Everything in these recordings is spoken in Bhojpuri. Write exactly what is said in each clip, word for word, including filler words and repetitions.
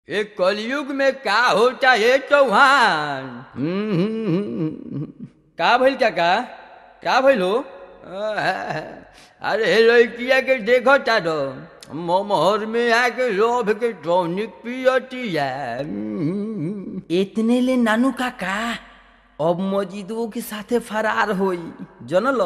ये कलयुग में का होता है चौहान? हम्म, का भइल काका? का भइल हो? अरे लड़किया के देखो तारो मोहर में आके लोभ के टॉनिक पियतिया। इतने ले नानू काका अब मजिदों के साथे फरार होई जनल।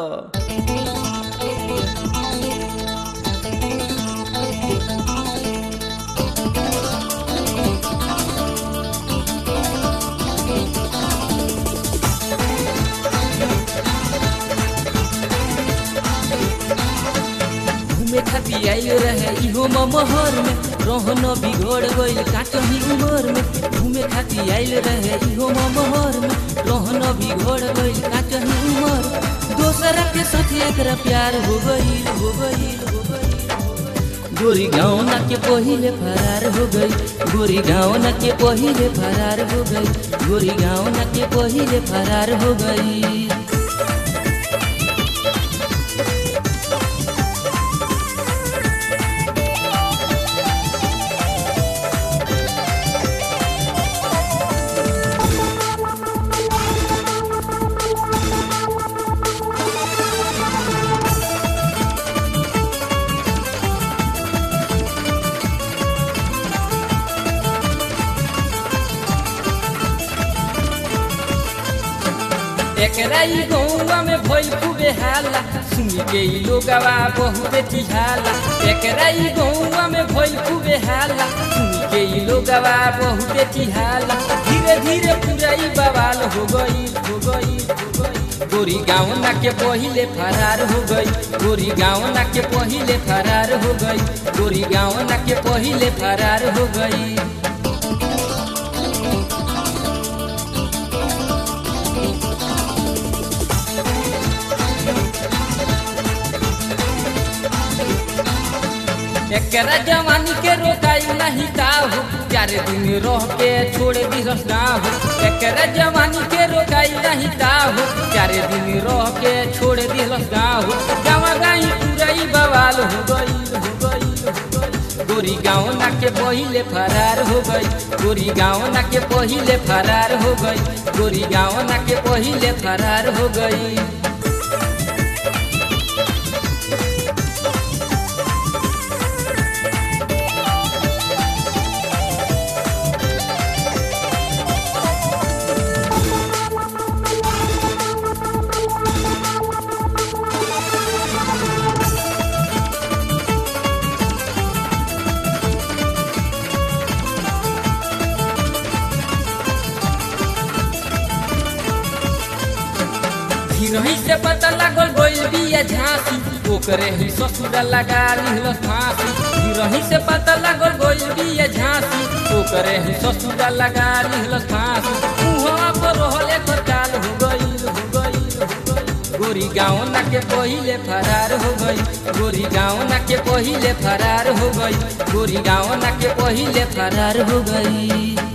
घूमे खाती आइल रहे इहो महर में रहन बिगड़ गइल काटही उमर में। घूमे खाती आइल रहे इहो महर में रहन बिगड़ गइल काटही उमर। दोसरा के साथ एकरा प्यार हो गइल हो गइल हो गइल। गोरी गाँव ना के पहिले फरार हो गई। गोरी गाँव ना के पहिले फरार हो गई। गोरी गाँव ना के पहिले फरार हो गई। एकरा ई गौवा में भइल खूबे हाला सुनी के ई लोगवा बहुत चिहाला। एकरा ई गौवा में भइल खूबे हाला सुनी के ई लोगवा बहुत चिहाला। धीरे धीरे पूरा ई बवाल हो गई हो गई हो गई। गोरी गाँव ना के पहिले फरार हो गई। गोरी गाँव ना के पहिले फरार हो गई। गोरी गाँव ना के पहिले फरार हो गई। एकरा जवानी के रोकाई नहीं का हो चार दिन रह के छोड़ दिहस ना हो। एकरा जवानी के रोकाई नहीं का हो चार दिन रह के छोड़ दिहस ना हो। गाँव गाई पूरा बवाल हो गई हो गई हो गई। गोरी गाँव ना के पहिले फरार हो गई। गोरी गाँव ना के पहिले फरार हो गई। गोरी गाँव ना के पहिले फरार हो गई। रही से पता लागल गइल बिया झांसी ओकरे ही ससुरा लगा लिहलस फांसी। रही से पता लागल गइल बिया झांसी ओकरे ही ससुरा लगा लिहलस फांसी। उहाँ पर रहले करकाल हो गइल हो गइल हो गइल। गोरी गाँव ना के पहिले फरार हो गई। गोरी गाँव ना के पहिले फरार हो गई। गोरी गाँव ना के पहिले फरार हो गई।